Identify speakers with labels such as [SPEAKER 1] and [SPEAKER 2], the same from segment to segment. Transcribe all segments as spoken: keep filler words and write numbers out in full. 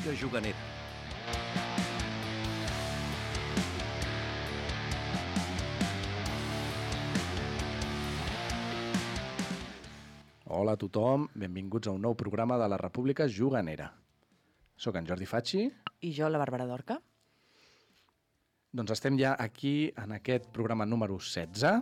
[SPEAKER 1] República Juganera.
[SPEAKER 2] Hola a tothom, benvinguts a un nou programa de la República Juganera. Soc en Jordi Facci.
[SPEAKER 3] I jo, la Bàrbara Dorca.
[SPEAKER 2] Doncs estem ja aquí en aquest programa número setze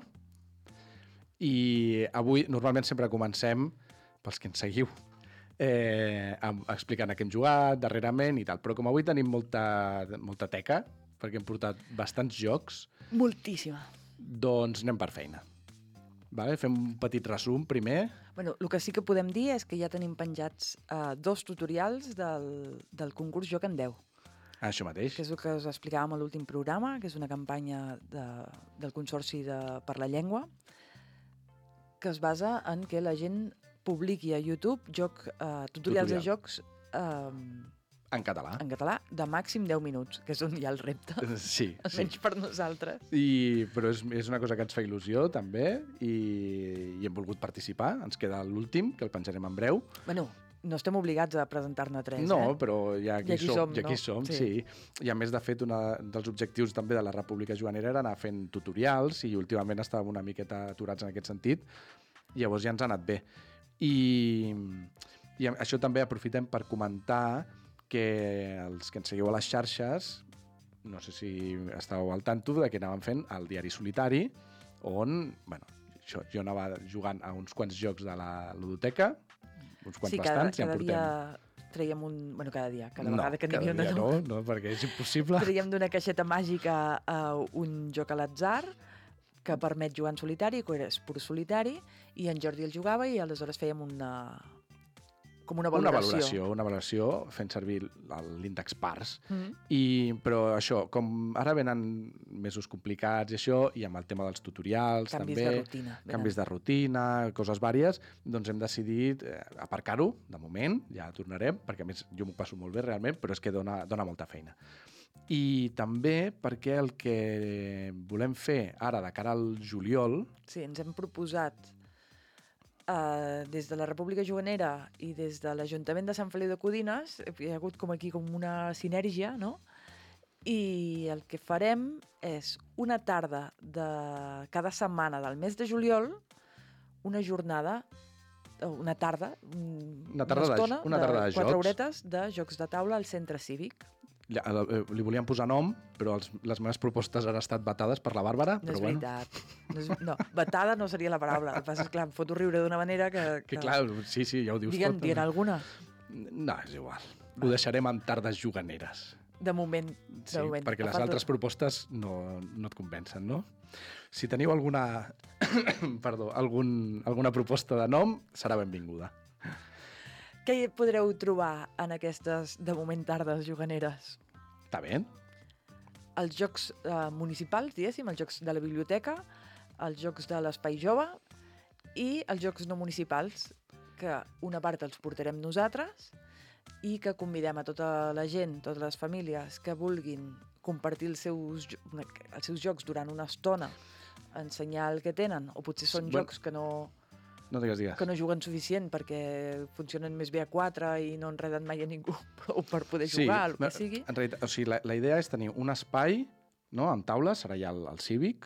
[SPEAKER 2] i avui normalment sempre comencem, pels que ens seguiu, eh, explicant a què hem jugat darrerament i tal, però com avui tenim molta, molta teca, perquè hem portat bastants jocs,
[SPEAKER 3] Moltíssima.
[SPEAKER 2] doncs anem per feina. Vale? Fem un petit resum primer.
[SPEAKER 3] Bueno, el que sí que podem dir és que ja tenim penjats uh, dos tutorials del, del concurs Joc en deu,
[SPEAKER 2] Això mateix.
[SPEAKER 3] que és el que us explicàvem a l'últim programa, que és una campanya de, del Consorci de, per la Llengua, que es basa en que la gent publiqui a YouTube joc, uh, tutorials
[SPEAKER 2] Tutorial.
[SPEAKER 3] de jocs uh,
[SPEAKER 2] En català.
[SPEAKER 3] en català de màxim deu minuts, que és on hi ha el repte,
[SPEAKER 2] Sí, sí.
[SPEAKER 3] almenys per nosaltres.
[SPEAKER 2] I, però és, és una cosa que ens fa il·lusió també i, i hem volgut participar. Ens queda l'últim, que el penjarem en breu.
[SPEAKER 3] Bueno, no estem obligats a presentar-ne tres,
[SPEAKER 2] No,
[SPEAKER 3] eh?
[SPEAKER 2] però ja aquí,
[SPEAKER 3] I aquí
[SPEAKER 2] som,
[SPEAKER 3] som,
[SPEAKER 2] ja aquí
[SPEAKER 3] no?
[SPEAKER 2] som,
[SPEAKER 3] Sí.
[SPEAKER 2] sí. I a més, de fet, un dels objectius també de la República Juganera era anar fent tutorials i últimament estàvem una miqueta aturats en aquest sentit. Llavors ja ens ha anat bé. I, i això també aprofitem per comentar que els que ens seguiu a les xarxes, no sé si estàveu al tanto de que anàvem fent el diari solitari, on, bueno, això, jo anava jugant a uns quants jocs de la ludoteca, uns quants
[SPEAKER 3] Sí, cada,
[SPEAKER 2] bastants, i en
[SPEAKER 3] cada
[SPEAKER 2] portem...
[SPEAKER 3] dia traiem un... Bueno, cada dia, cada
[SPEAKER 2] no,
[SPEAKER 3] vegada que n'hi
[SPEAKER 2] cada
[SPEAKER 3] havia una
[SPEAKER 2] dia
[SPEAKER 3] nova.
[SPEAKER 2] no, no, perquè és impossible.
[SPEAKER 3] Traiem d'una caixeta màgica uh, un joc a l'atzar que permet jugar en solitari, que és pur solitari, i en Jordi el jugava i aleshores fèiem una... com una
[SPEAKER 2] Una
[SPEAKER 3] valoració.
[SPEAKER 2] valoració, una valoració fent servir l'índex PARS.
[SPEAKER 3] Mm.
[SPEAKER 2] I, però això, com ara venen mesos complicats i això, i amb el tema dels tutorials
[SPEAKER 3] Canvis
[SPEAKER 2] també,
[SPEAKER 3] de rutina, venen.
[SPEAKER 2] canvis de rutina, coses vàries, doncs hem decidit eh, aparcar-ho, de moment, ja tornarem, perquè a més jo m'ho passo molt bé realment, però és que dona, dona molta feina. I també perquè el que volem fer ara de cara al juliol...
[SPEAKER 3] Sí, ens hem proposat uh, des de la República Juganera i des de l'Ajuntament de Sant Feliu de Codines, hi ha hagut com aquí com una sinergia, no? I el que farem és una tarda de cada setmana del mes de juliol, una jornada, una tarda,
[SPEAKER 2] Una tarda de-
[SPEAKER 3] una estona
[SPEAKER 2] una tarda de
[SPEAKER 3] quatre
[SPEAKER 2] jocs.
[SPEAKER 3] horetes de jocs de taula al centre cívic.
[SPEAKER 2] Ja, eh, li volíem posar nom, però els, les meves propostes han estat vetades per la Bàrbara.
[SPEAKER 3] No
[SPEAKER 2] però
[SPEAKER 3] és
[SPEAKER 2] bueno.
[SPEAKER 3] veritat. No, és, no, vetada no seria la paraula. El que passa és que, clar, em foto riure d'una manera que...
[SPEAKER 2] Que clar, sí, sí, ja ho dius
[SPEAKER 3] Digue'n,
[SPEAKER 2] tot.
[SPEAKER 3] digue'n alguna.
[SPEAKER 2] No, és igual. Ho deixarem en tardes juganeres.
[SPEAKER 3] De moment. De
[SPEAKER 2] Sí,
[SPEAKER 3] moment.
[SPEAKER 2] perquè
[SPEAKER 3] A
[SPEAKER 2] les
[SPEAKER 3] part
[SPEAKER 2] altres
[SPEAKER 3] de...
[SPEAKER 2] propostes no, no et convencen, no? Si teniu alguna, perdó, algun, alguna proposta de nom, serà benvinguda.
[SPEAKER 3] Què hi podreu trobar en aquestes, de moment, tardes juganeres?
[SPEAKER 2] Està bé?
[SPEAKER 3] Els jocs eh, municipals, diguéssim, els jocs de la biblioteca, els jocs de l'Espai Jove i els jocs no municipals, que una part els portarem nosaltres i que convidem a tota la gent, totes les famílies que vulguin compartir els seus, jo- els seus jocs durant una estona, ensenyar el que tenen, o potser són
[SPEAKER 2] Bueno.
[SPEAKER 3] jocs que no,
[SPEAKER 2] No digues, digues.
[SPEAKER 3] que no juguen suficient perquè funcionen més bé a quatre i no enreden mai a ningú prou per poder jugar, el que sigui.
[SPEAKER 2] En realitat, o sigui, la, la idea és tenir un espai, no?, amb taules, serà ja el, el cívic,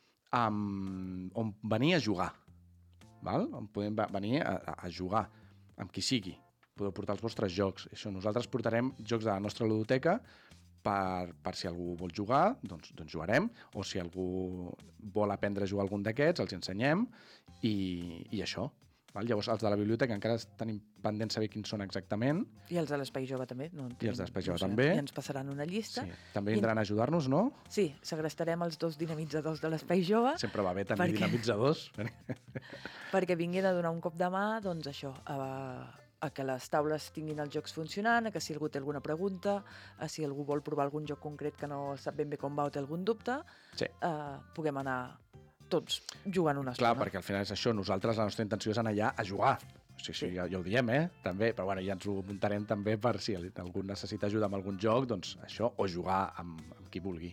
[SPEAKER 2] amb, on venir a jugar, val? On podem va- venir a, a, a jugar, amb qui sigui. Podeu portar els vostres jocs. Això, nosaltres portarem jocs de la nostra ludoteca per, per si algú vol jugar, doncs, doncs jugarem, o si algú vol aprendre a jugar algun d'aquests, els ensenyem, i, i això. Val? Llavors, els de la biblioteca encara tenim pendent saber quins són exactament.
[SPEAKER 3] I els de l'Espai Jove també. No,
[SPEAKER 2] I els de l'Espai Jove
[SPEAKER 3] no sé,
[SPEAKER 2] també.
[SPEAKER 3] I ens passaran una llista.
[SPEAKER 2] Sí. També
[SPEAKER 3] I-
[SPEAKER 2] vindran a ajudar-nos, no?
[SPEAKER 3] Sí, segrestarem els dos dinamitzadors de l'Espai Jove
[SPEAKER 2] Sempre va bé tenir
[SPEAKER 3] Perquè-
[SPEAKER 2] dinamitzadors.
[SPEAKER 3] perquè vinguin a donar un cop de mà, doncs això, a, a que les taules tinguin els jocs funcionant, a que si algú té alguna pregunta, a si algú vol provar algun joc concret que no sap ben bé com va o té algun dubte,
[SPEAKER 2] Sí.
[SPEAKER 3] eh, puguem anar tots jugant una
[SPEAKER 2] Clar,
[SPEAKER 3] estona.
[SPEAKER 2] perquè al final és això. Nosaltres, la nostra intenció és anar allà a jugar. O sigui, sí. ja, ja ho diem, eh? També, però bueno, ja ens ho muntarem també per si algú necessita ajuda amb algun joc, doncs això, o jugar amb, amb qui vulgui.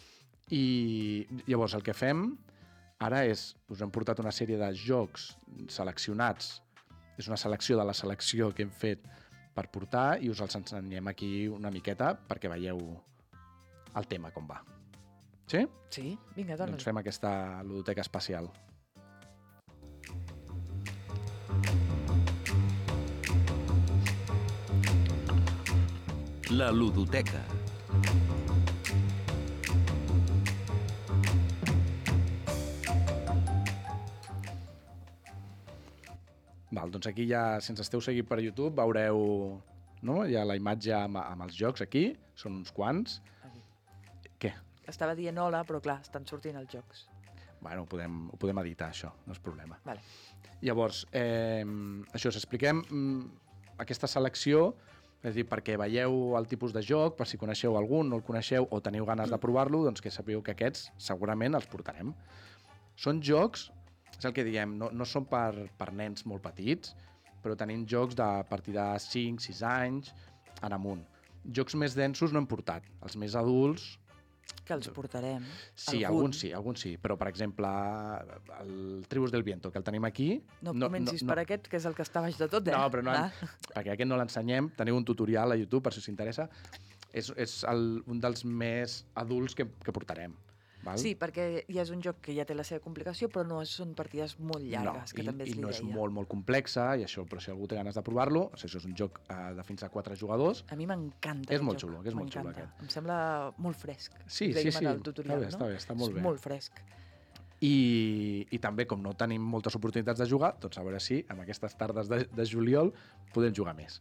[SPEAKER 2] I llavors el que fem ara és, us hem portat una sèrie de jocs seleccionats, és una selecció de la selecció que hem fet per portar i us els ensenyem aquí una miqueta perquè veieu el tema com va. Sí?
[SPEAKER 3] Sí, vinga, dona.
[SPEAKER 2] Doncs fem aquesta ludoteca espacial.
[SPEAKER 1] La ludoteca.
[SPEAKER 2] Val, doncs aquí ja, si ens esteu seguint per YouTube, veureu, no? Ja la imatge amb, amb els jocs aquí, són uns quants. Què?
[SPEAKER 3] Estava dient hola, però clar, estan sortint els jocs.
[SPEAKER 2] Bueno, ho podem, ho podem editar, això, no és problema.
[SPEAKER 3] Vale.
[SPEAKER 2] Llavors, eh, això, us expliquem mm, aquesta selecció, és a dir, perquè veieu el tipus de joc, per si coneixeu algun, no el coneixeu o teniu ganes de provar-lo, doncs que sapigueu que aquests segurament els portarem. Són jocs, és el que diem, no, no són per, per nens molt petits, però tenim jocs de a partir de cinc sis anys en amunt. Jocs més densos no hem portat, els més adults...
[SPEAKER 3] Que els portarem.
[SPEAKER 2] Sí,
[SPEAKER 3] algun.
[SPEAKER 2] alguns sí, alguns sí, però per exemple el Tribus del Viento, que el tenim aquí...
[SPEAKER 3] No, no comencis no, no, per aquest, que és el que està baix de tot, eh?
[SPEAKER 2] No, però no,
[SPEAKER 3] ah.
[SPEAKER 2] perquè aquest no l'ensenyem, teniu un tutorial a YouTube per si us interessa. És, és el, un dels més adults que, que portarem. Val?
[SPEAKER 3] Sí, perquè ja és un joc que ja té la seva complicació, però no són partides molt llargues,
[SPEAKER 2] no,
[SPEAKER 3] que
[SPEAKER 2] i,
[SPEAKER 3] també és
[SPEAKER 2] i no
[SPEAKER 3] l'idea.
[SPEAKER 2] és molt, molt complexa, i això, però si algú té ganes de provar-lo, o sigui, això és un joc uh, de fins a quatre jugadors.
[SPEAKER 3] A mi m'encanta
[SPEAKER 2] És
[SPEAKER 3] aquest
[SPEAKER 2] molt
[SPEAKER 3] joc.
[SPEAKER 2] xulo, és molt xulo aquest.
[SPEAKER 3] Em sembla molt fresc.
[SPEAKER 2] Sí, sí, sí,
[SPEAKER 3] tutorial,
[SPEAKER 2] està bé,
[SPEAKER 3] no?
[SPEAKER 2] està bé, està molt
[SPEAKER 3] és
[SPEAKER 2] bé.
[SPEAKER 3] molt fresc.
[SPEAKER 2] I, I també, com no tenim moltes oportunitats de jugar, doncs a veure si amb aquestes tardes de, de juliol podem jugar més.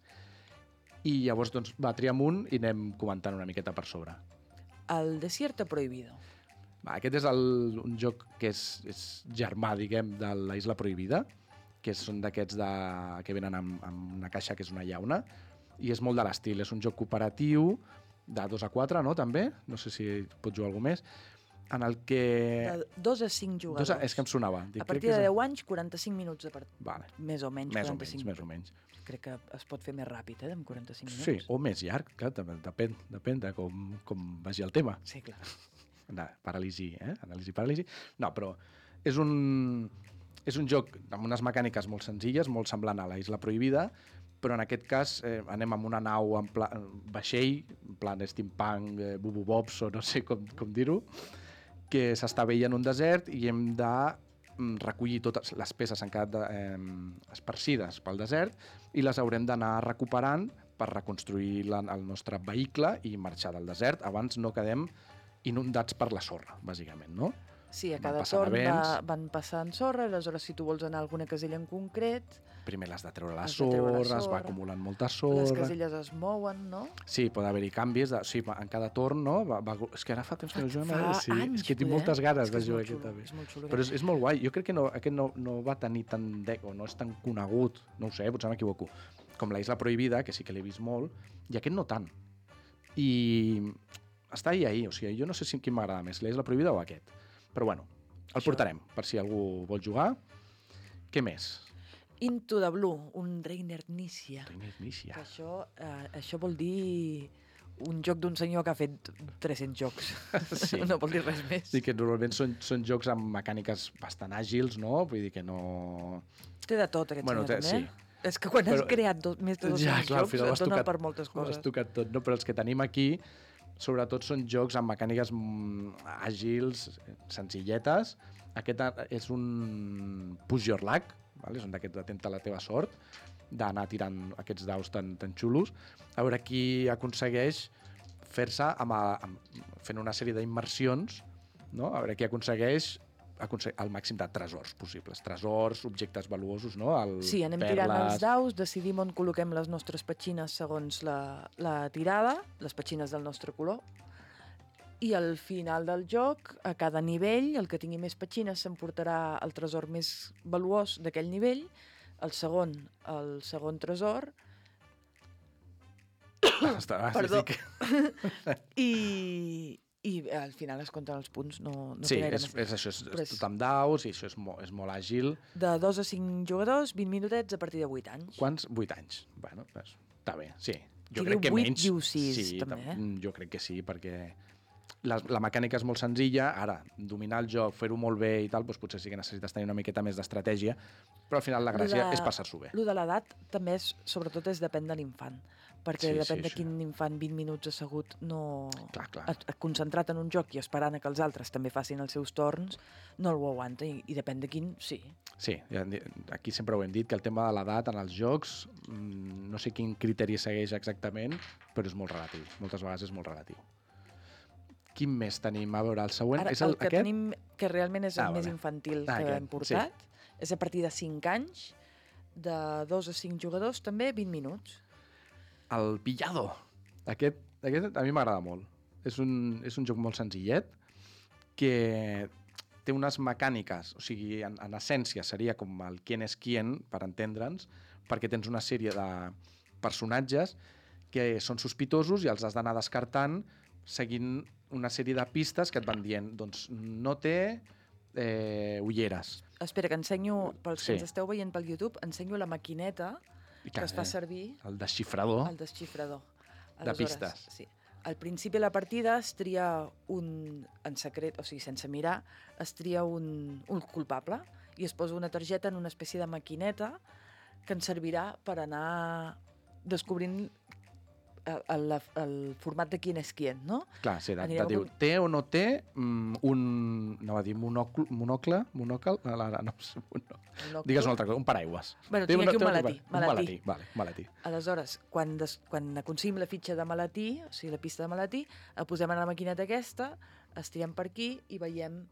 [SPEAKER 2] I llavors, doncs, va, triem un i anem comentant una miqueta per sobre.
[SPEAKER 3] El Desierto Prohibido.
[SPEAKER 2] Va, aquest és el, un joc que és, és germà, diguem, de la Isla Prohibida, que són d'aquests de, que venen amb, amb una caixa que és una llauna, i és molt de l'estil. És un joc cooperatiu de dos a quatre, no?, també? No sé si pot jugar algú més. En el que...
[SPEAKER 3] De dos a cinc jugadors.
[SPEAKER 2] Dos a... És que em sonava. Dic,
[SPEAKER 3] a partir de deu anys, quaranta-cinc minuts de part...
[SPEAKER 2] Vale.
[SPEAKER 3] Més o menys,
[SPEAKER 2] més
[SPEAKER 3] quaranta-cinc.
[SPEAKER 2] o menys, més o menys.
[SPEAKER 3] Crec que es pot fer més ràpid, eh, amb quaranta-cinc minuts.
[SPEAKER 2] Sí, o més llarg, clar, també, depèn, depèn de com, com vagi el tema.
[SPEAKER 3] Sí, clar.
[SPEAKER 2] De paràlisi, eh? Anàlisi paràlisi. No, però és un, és un joc amb unes mecàniques molt senzilles, molt semblant a la Isla Prohibida, però en aquest cas eh, anem amb una nau en pla, vaixell, en plan steampunk, eh, bububobs o no sé com, com dir-ho, que s'està veient en un desert i hem de mm, recollir totes les peces que han quedat de, eh, esparcides pel desert i les haurem d'anar recuperant per reconstruir la, el nostre vehicle i marxar del desert. Abans no quedem inundats per la sorra, bàsicament, no?
[SPEAKER 3] Sí, a
[SPEAKER 2] Van
[SPEAKER 3] cada
[SPEAKER 2] passant
[SPEAKER 3] torn
[SPEAKER 2] events.
[SPEAKER 3] va, van passant sorra, aleshores si tu vols anar a alguna casella en concret,
[SPEAKER 2] Primer l'has de treure la
[SPEAKER 3] Has de treure la
[SPEAKER 2] sorra, es va
[SPEAKER 3] sorra.
[SPEAKER 2] acumulant molta
[SPEAKER 3] les
[SPEAKER 2] sorra...
[SPEAKER 3] caselles es mouen, no?
[SPEAKER 2] Sí, pot haver-hi canvis, de, sí, en cada torn, no? Va, va, és que ara fa temps que no juguem...
[SPEAKER 3] Fa
[SPEAKER 2] eh? sí,
[SPEAKER 3] anys,
[SPEAKER 2] és que tinc
[SPEAKER 3] poder.
[SPEAKER 2] moltes ganes
[SPEAKER 3] És que
[SPEAKER 2] de
[SPEAKER 3] és
[SPEAKER 2] jugar
[SPEAKER 3] molt
[SPEAKER 2] aquest
[SPEAKER 3] xulo,
[SPEAKER 2] també.
[SPEAKER 3] és molt xulo
[SPEAKER 2] Però és,
[SPEAKER 3] aquest.
[SPEAKER 2] és molt guai. Jo crec que no, aquest no, no va tenir tant d'eco, no és tan conegut, no ho sé, potser m'equivoco, com la Isla Prohibida, que sí que l'he vist molt, i aquest no tant. I està ahí, ahí, o sigui, jo no sé si quin m'agrada més, la Isla Prohibida o aquest. Però bueno, el
[SPEAKER 3] Això.
[SPEAKER 2] portarem, per si algú vol jugar. Què més?
[SPEAKER 3] Into the Blue, un Reiner Knizia.
[SPEAKER 2] Reiner Knizia.
[SPEAKER 3] Que això, eh, això vol dir un joc d'un senyor que ha fet tres-cents jocs.
[SPEAKER 2] Sí.
[SPEAKER 3] No vol dir res més.
[SPEAKER 2] Sí, que normalment són, són jocs amb mecàniques bastant àgils, no? Vull dir que no...
[SPEAKER 3] Té de tot, aquest
[SPEAKER 2] Bueno,
[SPEAKER 3] senyor,
[SPEAKER 2] té-
[SPEAKER 3] també.
[SPEAKER 2] sí.
[SPEAKER 3] És que quan
[SPEAKER 2] Però-
[SPEAKER 3] has creat dos, més de dos-cents
[SPEAKER 2] Ja, clar, al
[SPEAKER 3] jocs,
[SPEAKER 2] final ho
[SPEAKER 3] et
[SPEAKER 2] has
[SPEAKER 3] dona
[SPEAKER 2] tocat-
[SPEAKER 3] per moltes
[SPEAKER 2] Ho has
[SPEAKER 3] coses.
[SPEAKER 2] tocat tot, no? Però els que tenim aquí, sobretot són jocs amb mecàniques mm, àgils, senzilletes. Aquest és un push your luck, vale? És un d'aquests atenta a la teva sort, d'anar tirant aquests daus tan, tan xulos. A veure qui aconsegueix fer-se amb, a- amb, fent una sèrie d'immersions, no? A veure qui aconsegueix aconse- el màxim de tresors possibles. Tresors, objectes valuosos, no? El,
[SPEAKER 3] Sí, anem
[SPEAKER 2] perles...
[SPEAKER 3] tirant els daus, decidim on col·loquem les nostres petxines segons la, la tirada, les petxines del nostre color, i al final del joc, a cada nivell, el que tingui més petxines s'emportarà el tresor més valuós d'aquell nivell, el segon, el segon tresor,
[SPEAKER 2] Està, ah, sí,
[SPEAKER 3] Perdó.
[SPEAKER 2] sí que...
[SPEAKER 3] i, i al final es compten els punts, no, no
[SPEAKER 2] Sí,
[SPEAKER 3] té gaire
[SPEAKER 2] és,
[SPEAKER 3] més.
[SPEAKER 2] és això, és,
[SPEAKER 3] Però
[SPEAKER 2] és
[SPEAKER 3] és-
[SPEAKER 2] tot amb daus i això és, mo, és molt àgil.
[SPEAKER 3] De dos a cinc jugadors, vint minutets a partir de vuit anys.
[SPEAKER 2] Quants? vuit anys. Bueno, pues, està bé, sí. Jo
[SPEAKER 3] Qui
[SPEAKER 2] crec
[SPEAKER 3] diu
[SPEAKER 2] que
[SPEAKER 3] vuit
[SPEAKER 2] menys...
[SPEAKER 3] diu sis,
[SPEAKER 2] sí,
[SPEAKER 3] també,
[SPEAKER 2] tam-
[SPEAKER 3] eh?
[SPEAKER 2] mm, Jo crec que sí, perquè la, la mecànica és molt senzilla, ara, dominar el joc, fer-ho molt bé i tal, doncs potser sí que necessites tenir una miqueta més d'estratègia, però al final la gràcia
[SPEAKER 3] de,
[SPEAKER 2] és passar-s'ho bé.
[SPEAKER 3] Lo de l'edat també és, sobretot és depèn de l'infant, perquè
[SPEAKER 2] Sí,
[SPEAKER 3] depèn
[SPEAKER 2] sí,
[SPEAKER 3] de
[SPEAKER 2] sí.
[SPEAKER 3] quin infant vint minuts assegut no...
[SPEAKER 2] Clar, clar.
[SPEAKER 3] Et, et concentrat en un joc i esperant a que els altres també facin els seus torns, no el aguanta, i, i depèn de quin, sí.
[SPEAKER 2] Sí, ja, aquí sempre ho hem dit, que el tema de l'edat en els jocs, mmm, no sé quin criteri segueix exactament, però és molt relatiu. Moltes vegades és molt relatiu. Quin més tenim? A veure, el següent
[SPEAKER 3] Ara,
[SPEAKER 2] és el,
[SPEAKER 3] el que
[SPEAKER 2] aquest?
[SPEAKER 3] tenim, que realment és el
[SPEAKER 2] Ah,
[SPEAKER 3] més
[SPEAKER 2] vale.
[SPEAKER 3] infantil
[SPEAKER 2] Ah,
[SPEAKER 3] que
[SPEAKER 2] aquest,
[SPEAKER 3] hem portat, és a partir de cinc anys, de dos a cinc jugadors, també vint minuts.
[SPEAKER 2] El Pillado. Aquest, aquest a mi m'agrada molt. És un, és un joc molt senzillet que té unes mecàniques, o sigui, en, en essència seria com el quién és quién, per entendre'ns, perquè tens una sèrie de personatges que són sospitosos i els has d'anar descartant seguint una sèrie de pistes que et van dient, doncs no té eh, ulleres.
[SPEAKER 3] Espera, que ensenyo, pels
[SPEAKER 2] Sí.
[SPEAKER 3] que ens esteu veient pel YouTube, ensenyo la maquineta
[SPEAKER 2] I
[SPEAKER 3] que es fa servir,
[SPEAKER 2] el desxifrador
[SPEAKER 3] el desxifrador.
[SPEAKER 2] de pistes.
[SPEAKER 3] Sí. Al principi de la partida es tria un, en secret, o sigui, sense mirar, es tria un, un culpable i es posa una targeta en una espècie de maquineta que ens servirà per anar descobrint el, el, el format de quién és quién, no?
[SPEAKER 2] Clar, sí, de, de
[SPEAKER 3] Anirem
[SPEAKER 2] dir,
[SPEAKER 3] amb un-
[SPEAKER 2] té o no té mm, un... No va dir monocle, monocle? Monocle? No, no, no, no.
[SPEAKER 3] No,
[SPEAKER 2] Digues una altra cosa, un paraigües.
[SPEAKER 3] Bueno,
[SPEAKER 2] Té
[SPEAKER 3] tinc
[SPEAKER 2] una-
[SPEAKER 3] aquí
[SPEAKER 2] té
[SPEAKER 3] un
[SPEAKER 2] una-
[SPEAKER 3] maletí.
[SPEAKER 2] Un
[SPEAKER 3] maletí.
[SPEAKER 2] maletí, vale, maletí.
[SPEAKER 3] Aleshores, quan, des, quan aconseguim la fitxa de maletí, o sigui, la pista de maletí, la posem en la maquineta aquesta, estirem per aquí i veiem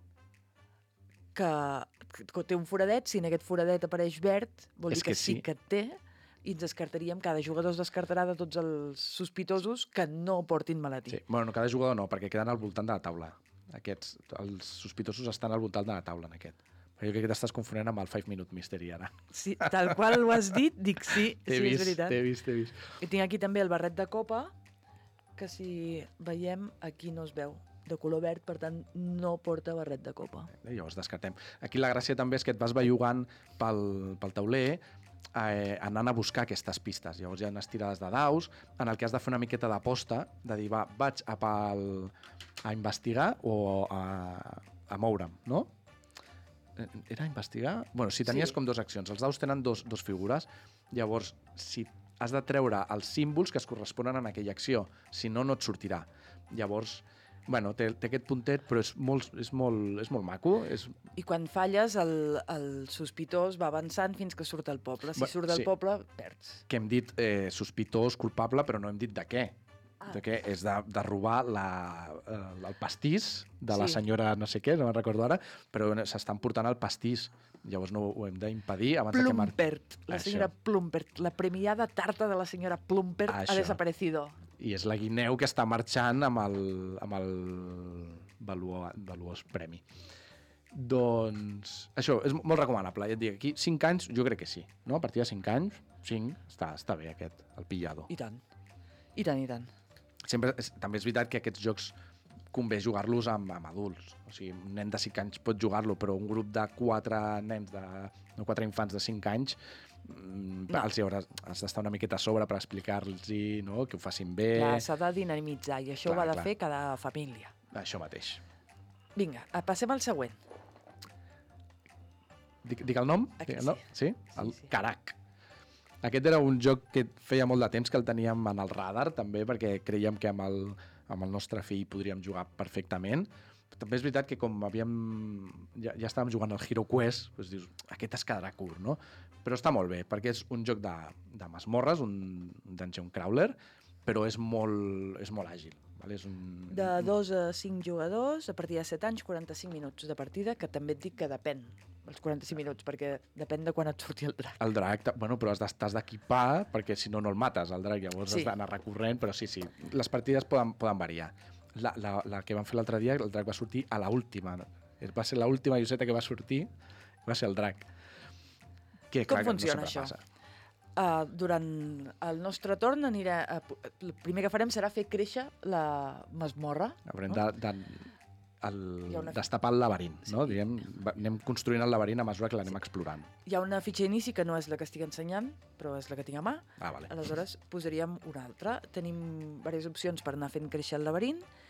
[SPEAKER 3] que, que té un foradet. Si en aquest foradet apareix verd, vol
[SPEAKER 2] És
[SPEAKER 3] dir que,
[SPEAKER 2] que
[SPEAKER 3] sí
[SPEAKER 2] sí.
[SPEAKER 3] que té, i ens descartaríem, cada jugador es descartarà de tots els sospitosos que no portin maletí.
[SPEAKER 2] Sí. Bueno, cada jugador no, perquè queden al voltant de la taula. Aquests, els sospitosos estan al voltant de la taula en aquest. Però jo crec que t'estàs confonent amb el Five Minute Mystery ara.
[SPEAKER 3] Sí, tal qual ho has dit, dic sí,
[SPEAKER 2] T'he
[SPEAKER 3] sí,
[SPEAKER 2] vist,
[SPEAKER 3] és veritat.
[SPEAKER 2] t'he vist, t'he vist.
[SPEAKER 3] I tinc aquí també el barret de copa, que si veiem, aquí no es veu, de color verd, per tant, no porta barret de copa.
[SPEAKER 2] Eh, Llavors descartem. Aquí la gràcia també és que et vas bellugant pel, pel tauler eh, anant a buscar aquestes pistes. Llavors hi ha unes tirades de daus en el que has de fer una miqueta d'aposta, de dir, va, vaig a, pel, a investigar o a, a moure'm, no? Eh, Era investigar? Bueno, si tenies
[SPEAKER 3] Sí.
[SPEAKER 2] com dues accions. Els daus tenen dos, dos figures. Llavors, si has de treure els símbols que es corresponen a aquella acció. Si no, no et sortirà. Llavors, bueno, té, té aquest puntet, però és molt, és molt, és molt maco. És,
[SPEAKER 3] I quan falles, el, el sospitós va avançant fins que surt al poble. Si
[SPEAKER 2] Va-
[SPEAKER 3] surt del
[SPEAKER 2] sí.
[SPEAKER 3] poble, perds.
[SPEAKER 2] que hem dit eh, sospitós, culpable, però no hem dit de què.
[SPEAKER 3] Ah.
[SPEAKER 2] De què? És de, de robar la, eh, el pastís de la
[SPEAKER 3] Sí.
[SPEAKER 2] senyora no sé què, no me'n recordo ara, però s'estan portant el pastís. Llavors no ho hem d'impedir abans de que marxi.
[SPEAKER 3] Plumpert, la
[SPEAKER 2] Això.
[SPEAKER 3] senyora Plumpert. La premiada tarta de la senyora Plumpert
[SPEAKER 2] Això.
[SPEAKER 3] ha desaparecido.
[SPEAKER 2] I és la guineu que està marxant amb el, amb el valuo, valuós premi. Doncs això, és molt recomanable. Ja et dic, aquí cinc anys, jo crec que sí. No? A partir de cinc anys, cinc, està, està bé aquest, el Pillado.
[SPEAKER 3] I tant. I tant, i tant.
[SPEAKER 2] Sempre, és, també és veritat que aquests jocs convé jugar-los amb, amb adults. O sigui, un nen de cinc anys pot jugar-lo, però un grup de quatre nens, de, no, quatre infants de cinc anys, mm,
[SPEAKER 3] No.
[SPEAKER 2] els hi hauràs, has d'estar una miqueta a sobre per explicar-los, no? Que ho facin bé.
[SPEAKER 3] Clar, s'ha de dinamitzar i això
[SPEAKER 2] Clar,
[SPEAKER 3] ho ha de
[SPEAKER 2] clar.
[SPEAKER 3] fer cada família.
[SPEAKER 2] Això mateix.
[SPEAKER 3] Vinga, eh, passem al següent.
[SPEAKER 2] Dic, dic el nom?
[SPEAKER 3] Aquí
[SPEAKER 2] Dic el nom? Sí?
[SPEAKER 3] Sí,
[SPEAKER 2] El
[SPEAKER 3] sí.
[SPEAKER 2] Carac. Aquest era un joc que feia molt de temps que el teníem en el radar, també, perquè creiem que amb el, amb el nostre fill podríem jugar perfectament. També és veritat que com havíem, ja, ja estàvem jugant al Hero Quest, doncs dius, aquest es quedarà curt, no? Però està molt bé, perquè és un joc de, de masmorres, un dungeon crawler, però és molt, és molt àgil. Vale? És un,
[SPEAKER 3] De dos a cinc jugadors, a partir de set anys, quaranta-cinc minuts de partida, que també et dic que depèn, els quaranta-cinc minuts, perquè depèn de quan et surti el drac.
[SPEAKER 2] El drac, ta- bueno, però has d'es- t'has d'equipar perquè si no, no el mates, el drac. Llavors
[SPEAKER 3] Sí.
[SPEAKER 2] has d'anar recorrent, però sí, sí. Les partides poden, poden variar. La, la, la que vam fer l'altre dia, el drac va sortir a la última. Va ser l'última lloseta que va sortir, va ser el drac. Que,
[SPEAKER 3] Com
[SPEAKER 2] clar, que
[SPEAKER 3] funciona
[SPEAKER 2] no
[SPEAKER 3] això?
[SPEAKER 2] sempre passa.
[SPEAKER 3] Uh, durant el nostre torn anirà a, el primer que farem serà fer créixer la masmorra.
[SPEAKER 2] Haurem
[SPEAKER 3] no?
[SPEAKER 2] de, de, el,
[SPEAKER 3] Hi ha una-
[SPEAKER 2] destapar el laberint, no?
[SPEAKER 3] Sí.
[SPEAKER 2] Diguem, va- anem construint el laberint a mesura que l'anem explorant.
[SPEAKER 3] Hi ha una fitxa d'inici que no és la que estic ensenyant, però és la que tinc a mà.
[SPEAKER 2] Ah, vale.
[SPEAKER 3] Aleshores posaríem una altra. Tenim diverses opcions per anar fent créixer el laberint.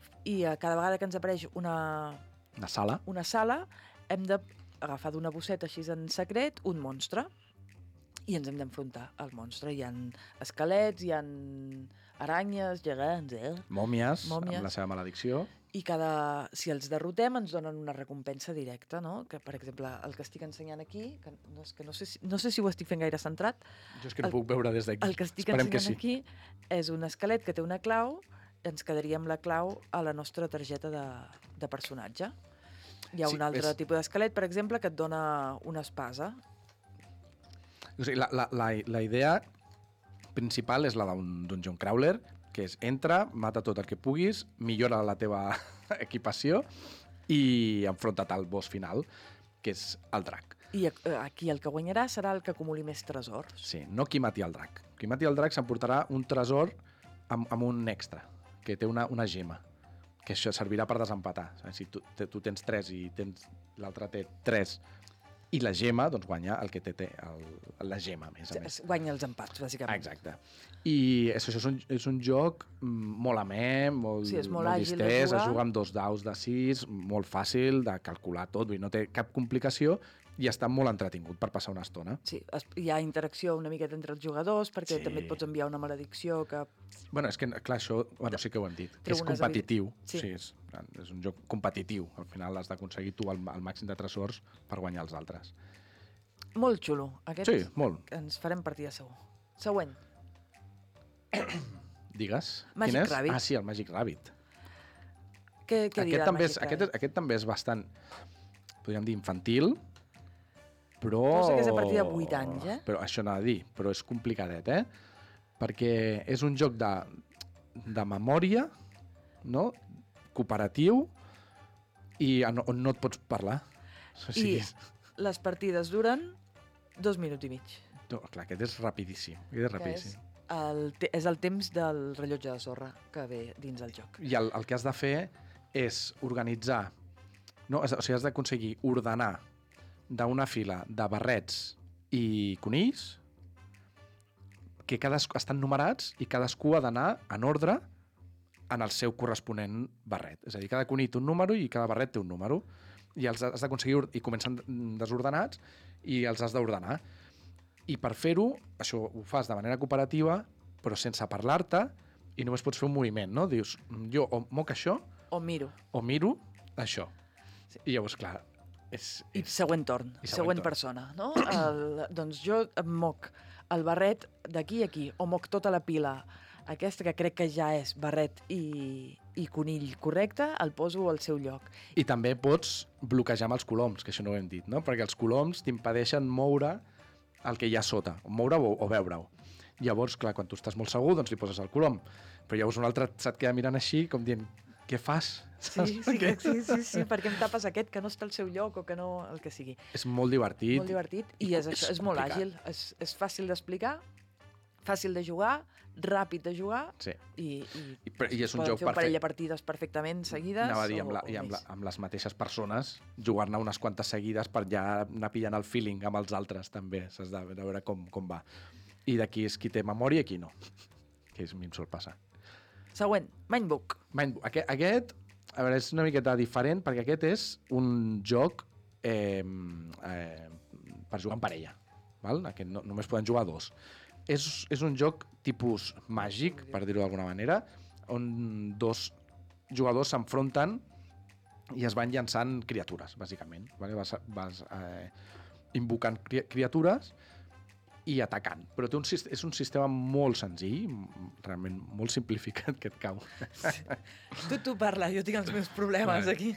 [SPEAKER 3] I a cada vegada que ens apareix una,
[SPEAKER 2] Una sala.
[SPEAKER 3] una sala, hem d'agafar d'una bosseta així en secret un monstre i ens hem d'enfrontar al monstre. Hi ha esquelets, hi ha aranyes, gegants, eh?
[SPEAKER 2] Mòmies,
[SPEAKER 3] Mòmies.
[SPEAKER 2] amb la seva maledicció.
[SPEAKER 3] I cada, si els derrotem ens donen una recompensa directa, no? Que, per exemple, el que estic ensenyant aquí, que no, és que no, sé si, no sé si ho estic fent gaire centrat,
[SPEAKER 2] Jo és que no
[SPEAKER 3] El-
[SPEAKER 2] puc veure des d'aquí.
[SPEAKER 3] el que estic
[SPEAKER 2] Esperem que
[SPEAKER 3] ensenyant
[SPEAKER 2] sí.
[SPEAKER 3] aquí és un esquelet que té una clau, ens quedaria amb la clau a la nostra targeta de, de personatge. Hi ha
[SPEAKER 2] Sí,
[SPEAKER 3] un altre
[SPEAKER 2] és-
[SPEAKER 3] tipus d'esquelet, per exemple, que et dona una espasa.
[SPEAKER 2] O sigui, la, la, la, la idea principal és la d'un Dungeon Crawler, que és entra, mata tot el que puguis, millora la teva equipació i enfronta't al boss final, que és el drac.
[SPEAKER 3] I eh, aquí el que guanyarà serà el que acumuli més tresors.
[SPEAKER 2] Sí, no qui mati el drac. Qui mati el drac s'emportarà un tresor amb, amb un extra, que té una, una gema, que això servirà per desempatar. Si tu, te, tu tens tres i tens l'altre té tres i la gema, doncs guanya el que té, té el, la gema, a més a més.
[SPEAKER 3] Es guanya els empats, bàsicament.
[SPEAKER 2] Exacte. I això, això és, un, és un joc mm, molt amè, molt,
[SPEAKER 3] Sí, és molt
[SPEAKER 2] molt
[SPEAKER 3] àgil de
[SPEAKER 2] distès,
[SPEAKER 3] jugar.
[SPEAKER 2] es juga amb dos daus de sis, molt fàcil de calcular tot, vull dir, no té cap complicació i està molt entretingut per passar una estona.
[SPEAKER 3] Sí, es, hi ha interacció una miqueta entre els jugadors, perquè
[SPEAKER 2] Sí.
[SPEAKER 3] també et pots enviar una maledicció que...
[SPEAKER 2] Bueno, és que, clar, això bueno, sí que ho hem dit, que
[SPEAKER 3] Treu
[SPEAKER 2] és
[SPEAKER 3] unes
[SPEAKER 2] competitiu.
[SPEAKER 3] Sí.
[SPEAKER 2] Sí, és, és un joc competitiu. Al final has d'aconseguir tu el, el màxim de tresors per guanyar els altres.
[SPEAKER 3] Molt xulo. Aquest
[SPEAKER 2] Sí, molt.
[SPEAKER 3] ens farem partida segur. Següent.
[SPEAKER 2] Digues.
[SPEAKER 3] Magic
[SPEAKER 2] Quin és?
[SPEAKER 3] Rabbit.
[SPEAKER 2] Ah, sí, el Magic Rabbit.
[SPEAKER 3] Què, què
[SPEAKER 2] Aquest
[SPEAKER 3] dirà
[SPEAKER 2] també, és,
[SPEAKER 3] Magic
[SPEAKER 2] aquest, és,
[SPEAKER 3] Rabbit?
[SPEAKER 2] aquest també és bastant, podríem dir, infantil, però...
[SPEAKER 3] Però sé que és a partir de vuit anys, eh?
[SPEAKER 2] Però això anava a dir, però és complicadet, eh? Perquè és un joc de, de memòria, no? Cooperatiu, i on, on no et pots parlar. O sigui,
[SPEAKER 3] I les partides duren dos minuts i mig.
[SPEAKER 2] no, clar, aquest és rapidíssim. Aquest és
[SPEAKER 3] Que és
[SPEAKER 2] rapidíssim.
[SPEAKER 3] el, te és el temps del rellotge de sorra que ve dins el joc.
[SPEAKER 2] I el, el que has de fer és organitzar, no? Has de- O sigui, has d'aconseguir ordenar d'una fila de barrets i conills que cadascú, estan numerats i cadascú ha d'anar en ordre en el seu corresponent barret. És a dir, cada conill té un número i cada barret té un número. I els has d'aconseguir, or- i comencen desordenats i els has d'ordenar. I per fer-ho, això ho fas de manera cooperativa, però sense parlar-te, i només pots fer un moviment, no? Dius, jo o moc això
[SPEAKER 3] O miro.
[SPEAKER 2] o miro això. I llavors, clar, és...
[SPEAKER 3] I
[SPEAKER 2] és
[SPEAKER 3] següent torn,
[SPEAKER 2] I següent
[SPEAKER 3] següent
[SPEAKER 2] torn.
[SPEAKER 3] persona, no? El, doncs jo em moc el barret d'aquí a aquí, o moc tota la pila aquesta, que crec que ja és barret i, i conill correcte, el poso al seu lloc.
[SPEAKER 2] I també pots bloquejar amb els coloms, que això no ho hem dit, no? Perquè els coloms t'impedeixen moure el que hi ha sota, o moure-ho o veure-ho. Llavors, clar, quan tu estàs molt segur, doncs li poses el colom. Però llavors un altre se't queda mirant així, com dient, què fas?
[SPEAKER 3] Sí, sí, que, sí, sí, sí, perquè em tapes aquest que no està al seu lloc o que no... el que sigui.
[SPEAKER 2] És molt divertit.
[SPEAKER 3] Molt divertit i
[SPEAKER 2] i
[SPEAKER 3] és, això,
[SPEAKER 2] és
[SPEAKER 3] és molt
[SPEAKER 2] complicat.
[SPEAKER 3] àgil, és, és fàcil d'explicar, fàcil de jugar, ràpid de jugar
[SPEAKER 2] Sí.
[SPEAKER 3] i, i,
[SPEAKER 2] I, però- i és un
[SPEAKER 3] poden
[SPEAKER 2] joc
[SPEAKER 3] fer un parell de
[SPEAKER 2] perfecte.
[SPEAKER 3] partides perfectament seguides.
[SPEAKER 2] Anava a dir, amb, la,
[SPEAKER 3] o,
[SPEAKER 2] i
[SPEAKER 3] o
[SPEAKER 2] amb, la,
[SPEAKER 3] més.
[SPEAKER 2] amb les mateixes persones, jugar-ne unes quantes seguides per ja anar pillant el feeling amb els altres, també. S'has de, de veure com, com va. I d'aquí és qui té memòria i qui no. Que és, a mi em sol passar.
[SPEAKER 3] Següent, Mindbook.
[SPEAKER 2] Mind, aquest, aquest, a veure, és una miqueta diferent perquè aquest és un joc eh, eh, per jugar en parella. Val? Aquest no, només poden jugar dos. És, és un joc tipus màgic, per dir-ho d'alguna manera, on dos jugadors s'enfronten i es van llançant criatures, bàsicament. Vale? Vas, vas eh, invocant cri criatures i atacant. Però té un, sis- és un sistema molt senzill, m- realment molt simplificat, que et cau.
[SPEAKER 3] Tu, tu parla, jo tinc els meus problemes
[SPEAKER 2] Vale.
[SPEAKER 3] aquí.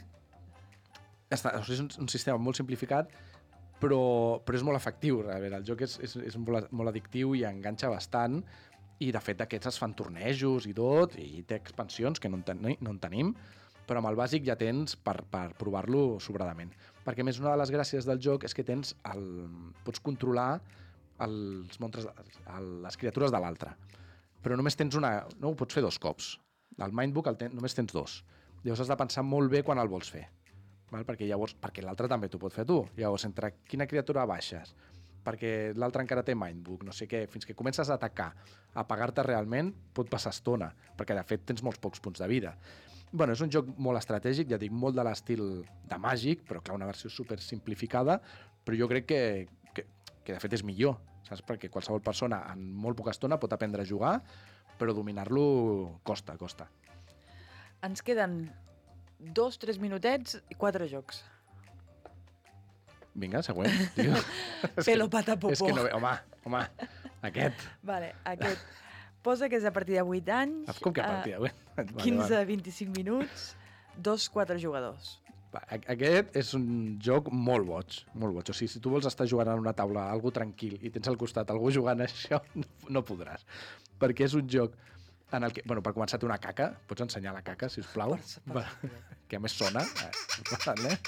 [SPEAKER 2] Està, o sigui, és un, un sistema molt simplificat, però, però és molt efectiu. A veure, el joc és, és, és molt, molt addictiu i enganxa bastant, i de fet aquests es fan tornejos i tot, i té expansions que no en, ten, no en tenim, però amb el bàsic ja tens per, per provar-lo sobradament. Perquè a més una de les gràcies del joc és que tens el, pots controlar els monstres, el, les criatures de l'altre. Però només tens una... No ho pots fer dos cops. El Mindbook el ten, només tens dos. Llavors has de pensar molt bé quan el vols fer. Val? Perquè llavors, perquè l'altre també t'ho pot fer tu. Llavors, entre quina criatura baixes, perquè l'altre encara té Mindbook, no sé què, fins que comences a atacar, a pagar-te realment, pot passar estona, perquè de fet tens molts pocs punts de vida. Bueno, és un joc molt estratègic, ja dic, molt de l'estil de Màgic, però clar, una versió super simplificada, però jo crec que, que, que de fet és millor, saps? Perquè qualsevol persona en molt poca estona pot aprendre a jugar, però dominar-lo costa, costa.
[SPEAKER 3] Ens queden dos, tres minutets i quatre jocs.
[SPEAKER 2] Vinga, següent, tio.
[SPEAKER 3] Pelo pata popó.
[SPEAKER 2] És que no ve... Home, home, aquest.
[SPEAKER 3] Vale, aquest. Posa que és a partir de vuit anys.
[SPEAKER 2] Com que a partir de vuit?
[SPEAKER 3] Uh, quinze a vint-i-cinc minuts, dos, quatre jugadors.
[SPEAKER 2] Va, aquest és un joc molt boig, molt boig. O sigui, si tu vols estar jugant en una taula algú tranquil i tens al costat algú jugant això, no, no podràs. Perquè és un joc en el que... Bueno, per començar té una caca. Pots ensenyar la caca, sisplau?
[SPEAKER 3] Per, per,
[SPEAKER 2] que a més sona. Eh, vale.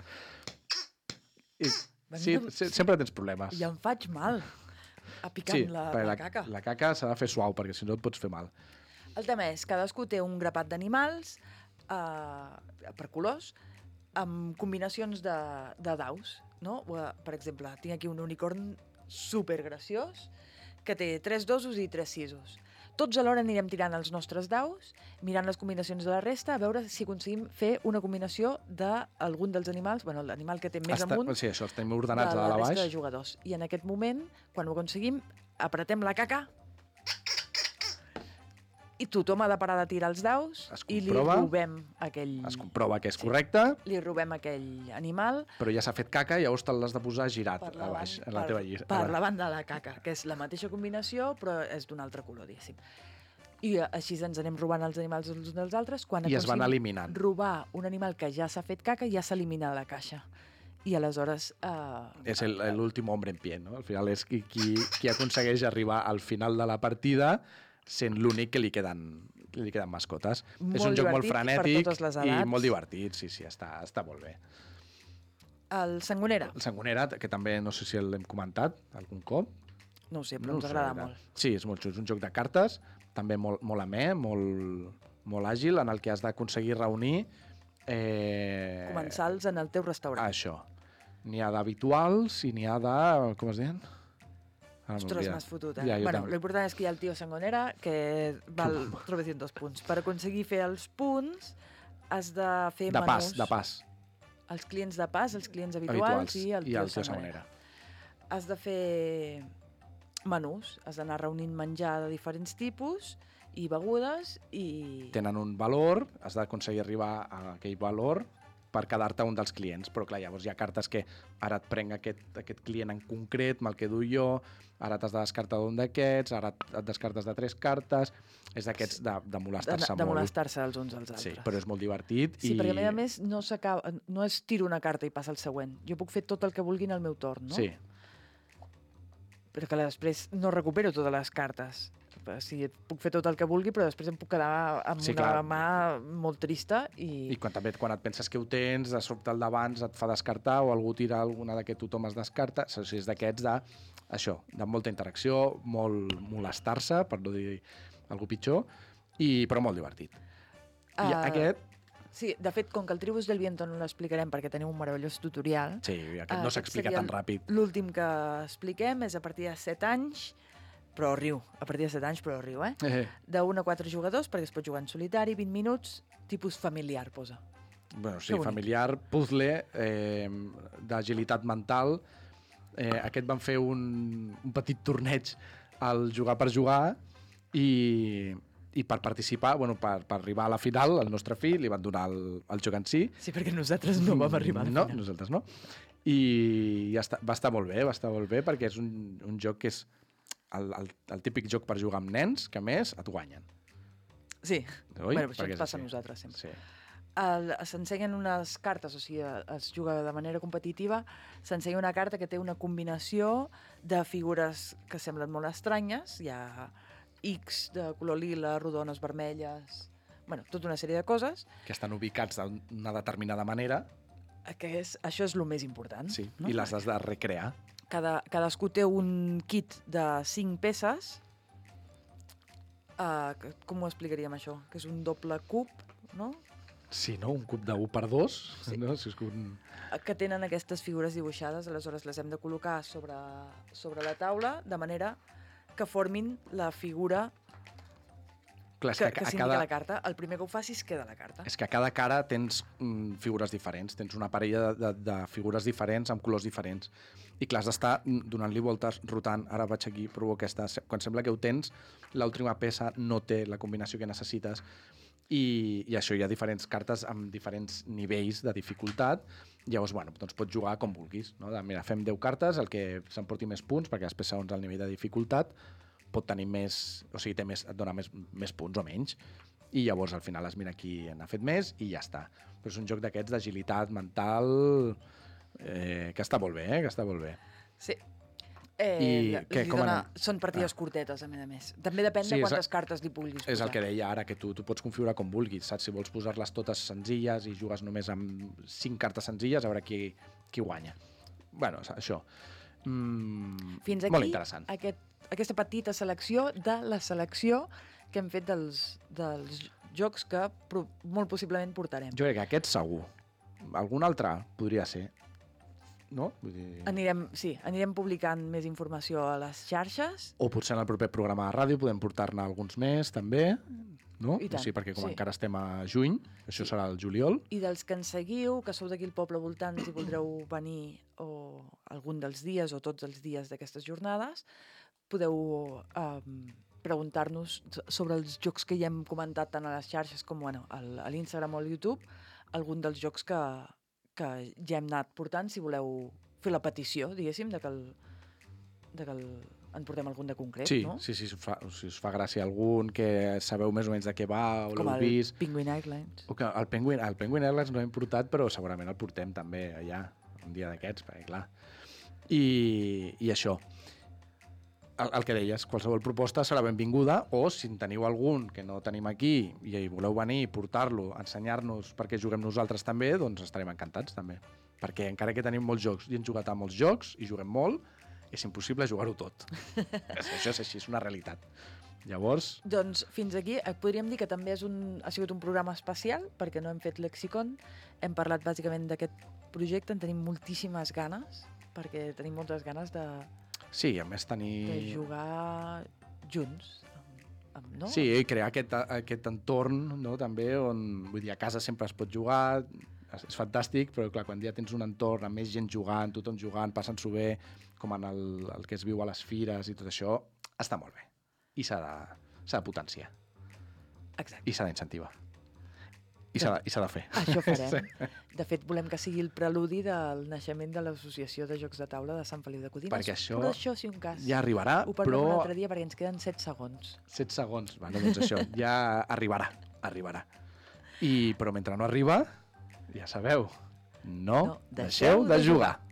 [SPEAKER 2] I, sí, sempre tens problemes.
[SPEAKER 3] I em faig mal a picant
[SPEAKER 2] sí,
[SPEAKER 3] la,
[SPEAKER 2] la,
[SPEAKER 3] la caca.
[SPEAKER 2] La caca s'ha de fer suau, perquè si no et pots fer mal.
[SPEAKER 3] El tema és, cadascú té un grapat d'animals eh, per colors, amb combinacions de, de daus. No? Per exemple, tinc aquí un unicorn supergraciós que té tres dosos i tres sisos. Tots alhora anirem tirant els nostres daus, mirant les combinacions de la resta, a veure si aconseguim fer una combinació d'algun dels animals, bueno, l'animal que té més
[SPEAKER 2] Està,
[SPEAKER 3] amunt,
[SPEAKER 2] sí, això els tenim ordenats
[SPEAKER 3] de
[SPEAKER 2] a
[SPEAKER 3] la
[SPEAKER 2] dalt a
[SPEAKER 3] resta
[SPEAKER 2] baix.
[SPEAKER 3] de jugadors. I en aquest moment, quan ho aconseguim, apretem la caca i tothom ha de parar de tirar els daus i li robem aquell...
[SPEAKER 2] Es comprova que és correcte.
[SPEAKER 3] Sí, li robem aquell animal.
[SPEAKER 2] Però ja s'ha fet caca i llavors te l'has de posar girat a baix, a la
[SPEAKER 3] per,
[SPEAKER 2] teva llista.
[SPEAKER 3] Per la banda de la caca, que és la mateixa combinació, però és d'un altre color, diguéssim. I així ens anem robant els animals els uns dels altres. Quan
[SPEAKER 2] I es van eliminant.
[SPEAKER 3] Robar un animal que ja s'ha fet caca, ja s'elimina de la caixa. I aleshores... Eh,
[SPEAKER 2] és l'últim hombre en pie, no? Al final és qui, qui, qui aconsegueix arribar al final de la partida sent l'únic que li queden, li queden mascotes.
[SPEAKER 3] Molt
[SPEAKER 2] és un joc molt frenètic i molt divertit, sí, sí, està, està molt bé.
[SPEAKER 3] El Sangonera.
[SPEAKER 2] El Sangonera, que també no sé si l'hem comentat algun cop.
[SPEAKER 3] No ho sé, però no ens agrada molt.
[SPEAKER 2] Sí, és molt xulo. És un joc de cartes, també molt, molt amè, molt, molt àgil, en el que has d'aconseguir reunir... Eh...
[SPEAKER 3] Comensals en el teu restaurant.
[SPEAKER 2] Això. N'hi ha d'habituals i n'hi ha de... Com es diuen?
[SPEAKER 3] Ah, Ostres, m'has fotut, eh?
[SPEAKER 2] Ja,
[SPEAKER 3] bueno, l'important és que hi ha el tio Sangonera, que val trescientos punts. Per aconseguir fer els punts, has de fer
[SPEAKER 2] de
[SPEAKER 3] menús.
[SPEAKER 2] Pas, de pas.
[SPEAKER 3] Els clients de pas, els clients habituals, habituals i el tio, i el tio Sangonera. Sangonera. Has de fer menús, has d'anar reunint menjar de diferents tipus i begudes i...
[SPEAKER 2] Tenen un valor, has d'aconseguir arribar a aquell valor per quedar-te un dels clients, però clar, llavors hi ha cartes que ara et prenc aquest, aquest client en concret, me'l quedo jo, ara t'has de descartar d'un d'aquests, ara et descartes de tres cartes, és d'aquests de, de molestar-se molt.
[SPEAKER 3] De molestar-se els uns als altres.
[SPEAKER 2] Sí, però és molt divertit.
[SPEAKER 3] Sí,
[SPEAKER 2] i...
[SPEAKER 3] perquè a més no, no és tiro una carta i passa el següent. Jo puc fer tot el que vulgui en el meu torn, no?
[SPEAKER 2] Sí.
[SPEAKER 3] Però que després no recupero totes les cartes. O sigui, puc fer tot el que vulgui, però després em puc quedar amb sí, una clar. mà molt trista. I,
[SPEAKER 2] I quan, també, quan et penses que ho tens, de sobte el d'abans et fa descartar o algú tira alguna de que tothom es descarta. O sigui, és d'aquests de, això, de molta interacció, molt molestar-se, per no dir algú pitjor, i, però molt divertit. I uh, aquest...
[SPEAKER 3] Sí, de fet, com que el Tribus del Viento no l'explicarem perquè tenim un meravellós tutorial...
[SPEAKER 2] Sí, aquest no s'explica tan ràpid.
[SPEAKER 3] L'últim que expliquem és a partir de set anys, però riu, a partir de set anys, però riu, eh? eh. De un a quatre jugadors, perquè es pot jugar en solitari, vint minuts, tipus familiar, posa.
[SPEAKER 2] Bueno, sí, familiar, puzzle, eh, d'agilitat mental. Eh, aquest van fer un, un petit torneig al jugar per jugar i, i per participar, bueno, per, per arribar a la final, el nostre fill li van donar el, el joc en si.
[SPEAKER 3] Sí, perquè nosaltres no vam arribar a la
[SPEAKER 2] no,
[SPEAKER 3] final.
[SPEAKER 2] No, nosaltres no. I ja està, va estar molt bé, va estar molt bé, perquè és un, un joc que és el, el, el típic joc per jugar amb nens, que a més et guanyen.
[SPEAKER 3] Sí,
[SPEAKER 2] Oi?
[SPEAKER 3] bueno, això
[SPEAKER 2] perquè
[SPEAKER 3] ens passa
[SPEAKER 2] sí.
[SPEAKER 3] a nosaltres sempre.
[SPEAKER 2] Sí.
[SPEAKER 3] S'ensenyen unes cartes, o sigui, es juga de manera competitiva, s'ensenya una carta que té una combinació de figures que semblen molt estranyes, hi ha X de color lila, rodones vermelles, bueno, tota una sèrie de coses.
[SPEAKER 2] Que estan ubicats d'una determinada manera.
[SPEAKER 3] Que és, això és el més important.
[SPEAKER 2] Sí,
[SPEAKER 3] no?
[SPEAKER 2] I les has de recrear.
[SPEAKER 3] Cada, cadascú té un kit de cinc peces. Uh, com ho explicaríem, això? Que és un doble cub, no?
[SPEAKER 2] Sí, no? Un cub de u per dos.
[SPEAKER 3] Sí.
[SPEAKER 2] No? Si és que, un...
[SPEAKER 3] que tenen aquestes figures dibuixades, aleshores les hem de col·locar sobre, sobre la taula, de manera que formin la figura
[SPEAKER 2] Clar, és
[SPEAKER 3] que,
[SPEAKER 2] que
[SPEAKER 3] que
[SPEAKER 2] a
[SPEAKER 3] s'indica
[SPEAKER 2] cada-
[SPEAKER 3] la carta. El primer que ho facis queda la carta.
[SPEAKER 2] És que a cada cara tens mm, figures diferents, tens una parella de, de, de figures diferents amb colors diferents. I clar, has d'estar mm, donant-li voltes, rotant, ara vaig aquí, provo aquesta... Quan sembla que ho tens, l'última peça no té la combinació que necessites. I, i això hi ha diferents cartes amb diferents nivells de dificultat. Llavors, bueno, doncs pots jugar com vulguis. No? De, mira, fem deu cartes, el que s'emporti més punts, perquè després, segons el nivell de dificultat, pot tenir més... O sigui, té més, et dona més, més punts o menys. I llavors, al final, es mira qui n'ha fet més i ja està. Però és un joc d'aquests d'agilitat mental eh, que està molt bé, eh? Que està molt bé.
[SPEAKER 3] Sí. Eh,
[SPEAKER 2] I
[SPEAKER 3] li
[SPEAKER 2] què, com
[SPEAKER 3] dona...
[SPEAKER 2] anem?
[SPEAKER 3] Són partides
[SPEAKER 2] Ah.
[SPEAKER 3] curtetes, a més a més. També depèn
[SPEAKER 2] Sí,
[SPEAKER 3] de
[SPEAKER 2] és
[SPEAKER 3] quantes
[SPEAKER 2] el-
[SPEAKER 3] cartes li puguis posar.
[SPEAKER 2] És el que deia ara, que tu, tu pots configurar com vulguis, saps? Si vols posar-les totes senzilles i jugues només amb cinc cartes senzilles, a veure qui, qui guanya. Bueno, això. Mm,
[SPEAKER 3] Fins aquí,
[SPEAKER 2] molt interessant.
[SPEAKER 3] aquest, aquesta petita selecció de la selecció que hem fet dels, dels jocs que pro, molt possiblement portarem.
[SPEAKER 2] Jo crec que aquest segur. Algun altre podria ser. No? Vull dir...
[SPEAKER 3] Anirem, sí, anirem publicant més informació a les xarxes.
[SPEAKER 2] O potser en el proper programa de ràdio podem portar-ne alguns més, també. No?
[SPEAKER 3] I tant,
[SPEAKER 2] Sí, perquè com
[SPEAKER 3] sí.
[SPEAKER 2] encara estem a juny, això serà el juliol.
[SPEAKER 3] I dels que ens seguiu, que sou d'aquí al poble voltant, si voldreu venir o algun dels dies o tots els dies d'aquestes jornades, podeu um, preguntar-nos sobre els jocs que ja hem comentat tant a les xarxes com bueno, al, a l'Instagram o al YouTube, algun dels jocs que, que ja hem anat portant, si voleu fer la petició, diguéssim, de que, el, de que el, en portem algun de concret,
[SPEAKER 2] Sí,
[SPEAKER 3] no?
[SPEAKER 2] sí, sí, si us, fa, si us fa gràcia algun, que sabeu més o menys de què va, o
[SPEAKER 3] Com
[SPEAKER 2] l'heu
[SPEAKER 3] el
[SPEAKER 2] vist.
[SPEAKER 3] Penguin Islands.
[SPEAKER 2] O que el Penguin, el Penguin Airlines no l'hem portat, però segurament el portem també allà, un dia d'aquests, perquè clar. I, i això. El, el que deies, qualsevol proposta serà benvinguda, o si en teniu algun que no tenim aquí i hi voleu venir, portar-lo, ensenyar-nos perquè juguem nosaltres també, doncs estarem encantats també. Perquè encara que tenim molts jocs i hem jugat a molts jocs i juguem molt, és impossible jugar-ho tot. Això és així, és una realitat. Llavors...
[SPEAKER 3] Doncs fins aquí eh, podríem dir que també és un, ha sigut un programa especial perquè no hem fet lexicon, hem parlat bàsicament d'aquest projecte, en tenim moltíssimes ganes, perquè tenim moltes ganes de,
[SPEAKER 2] Sí, a més tenir...
[SPEAKER 3] de jugar junts, amb, amb, no?
[SPEAKER 2] Sí, i crear aquest, aquest entorn, no, també, on, vull dir, a casa sempre es pot jugar, és, és fantàstic, però clar, quan ja tens un entorn amb més gent jugant, tothom jugant, passant-s'ho bé, com en el, el que es viu a les fires i tot això, està molt bé. I s'ha de, s'ha de potenciar.
[SPEAKER 3] Exacte.
[SPEAKER 2] I s'ha d'incentivar. I s'ha de, i s'ha de fer.
[SPEAKER 3] Això farem. Sí. De fet, volem que sigui el preludi del naixement de l'Associació de Jocs de Taula de Sant Feliu de Codines.
[SPEAKER 2] Perquè això
[SPEAKER 3] Però això, si un cas,
[SPEAKER 2] ja arribarà,
[SPEAKER 3] ho parlem
[SPEAKER 2] però...
[SPEAKER 3] un altre dia perquè ens queden set segons.
[SPEAKER 2] set segons. Bueno, doncs això, ja arribarà, arribarà. I, però mentre no arriba, ja sabeu, no,
[SPEAKER 3] No
[SPEAKER 2] deixeu de jugar.